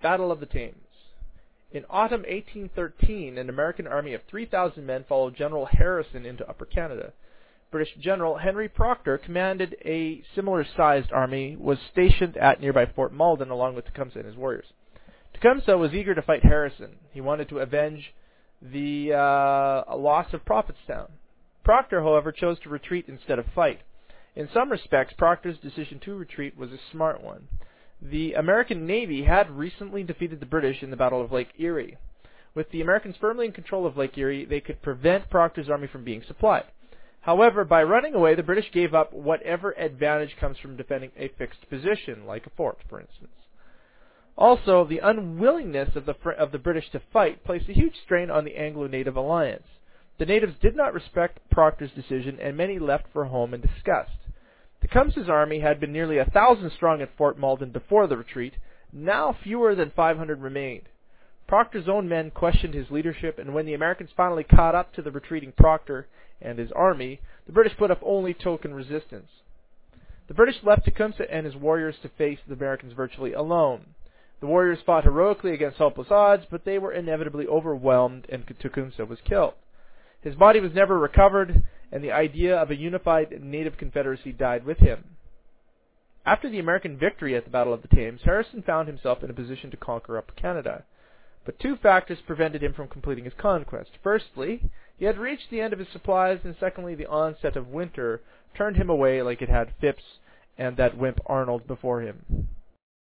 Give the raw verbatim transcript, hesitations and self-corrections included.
Battle of the Thames. In autumn eighteen thirteen, an American army of three thousand men followed General Harrison into Upper Canada. British General Henry Proctor commanded a similar-sized army, was stationed at nearby Fort Malden along with Tecumseh and his warriors. Tecumseh was eager to fight Harrison. He wanted to avenge the uh, loss of Prophetstown. Proctor, however, chose to retreat instead of fight. In some respects, Proctor's decision to retreat was a smart one. The American Navy had recently defeated the British in the Battle of Lake Erie. With the Americans firmly in control of Lake Erie, they could prevent Proctor's army from being supplied. However, by running away, the British gave up whatever advantage comes from defending a fixed position, like a fort, for instance. Also, the unwillingness of the, of the British to fight placed a huge strain on the Anglo-Native alliance. The natives did not respect Proctor's decision, and many left for home in disgust. Tecumseh's army had been nearly a thousand strong at Fort Malden before the retreat. Now fewer than five hundred remained. Proctor's own men questioned his leadership, and when the Americans finally caught up to the retreating Proctor and his army, the British put up only token resistance. The British left Tecumseh and his warriors to face the Americans virtually alone. The warriors fought heroically against hopeless odds, but they were inevitably overwhelmed, and Tecumseh was killed. His body was never recovered, and the idea of a unified native confederacy died with him. After the American victory at the Battle of the Thames, Harrison found himself in a position to conquer Upper Canada. But two factors prevented him from completing his conquest. Firstly, he had reached the end of his supplies, and secondly, the onset of winter turned him away like it had Phipps and that wimp Arnold before him.